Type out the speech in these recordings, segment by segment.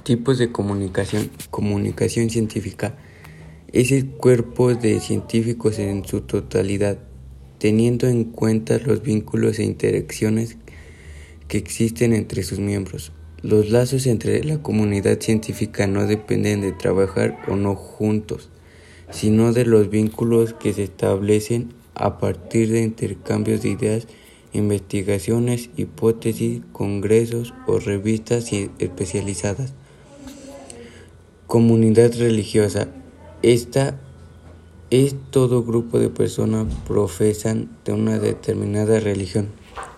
Tipos de comunicación. Comunicación científica es el cuerpo de científicos en su totalidad, teniendo en cuenta los vínculos e interacciones que existen entre sus miembros. Los lazos entre la comunidad científica no dependen de trabajar o no juntos, sino de los vínculos que se establecen a partir de intercambios de ideas, investigaciones, hipótesis, congresos o revistas especializadas. Comunidad religiosa. Esta es todo grupo de personas profesan de una determinada religión.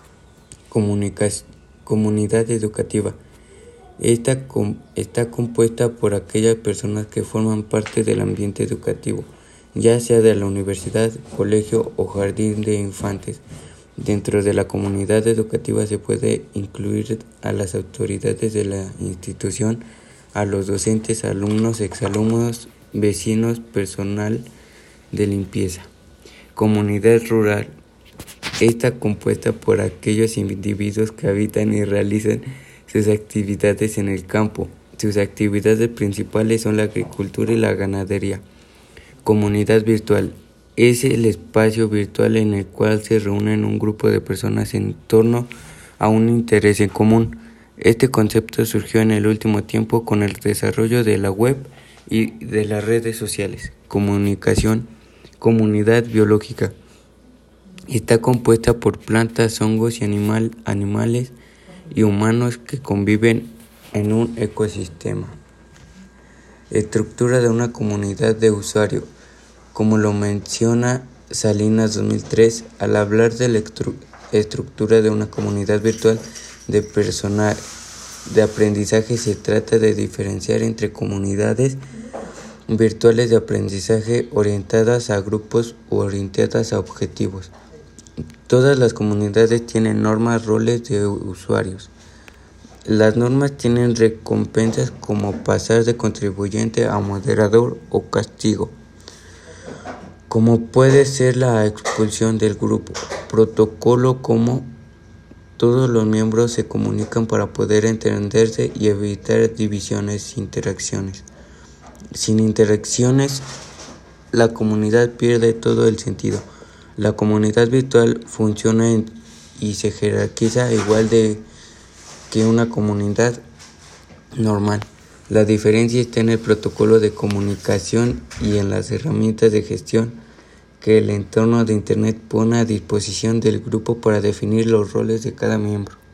Comunidad educativa. Esta está compuesta por aquellas personas que forman parte del ambiente educativo, ya sea de la universidad, colegio o jardín de infantes. Dentro de la comunidad educativa se puede incluir a las autoridades de la institución, a los docentes, alumnos, exalumnos, vecinos, personal de limpieza. Comunidad rural. Está compuesta por aquellos individuos que habitan y realizan sus actividades en el campo. Sus actividades principales son la agricultura y la ganadería. Comunidad virtual. Es el espacio virtual en el cual se reúnen un grupo de personas en torno a un interés en común. Este concepto surgió en el último tiempo con el desarrollo de la web y de las redes sociales. Comunidad biológica. Está compuesta por plantas, hongos y animales y humanos que conviven en un ecosistema. Estructura de una comunidad de usuario. Como lo menciona Salinas 2003, al hablar de la estructura de una comunidad virtual de personal de aprendizaje, se trata de diferenciar entre comunidades virtuales de aprendizaje orientadas a grupos u orientadas a objetivos. Todas las comunidades tienen normas, roles de usuarios. Las normas tienen recompensas como pasar de contribuyente a moderador o castigo, como puede ser la expulsión del grupo. Protocolo, como todos los miembros se comunican para poder entenderse y evitar divisiones e interacciones. Sin interacciones, la comunidad pierde todo el sentido. La comunidad virtual funciona y se jerarquiza igual que una comunidad normal. La diferencia está en el protocolo de comunicación y en las herramientas de gestión que el entorno de Internet pone a disposición del grupo para definir los roles de cada miembro.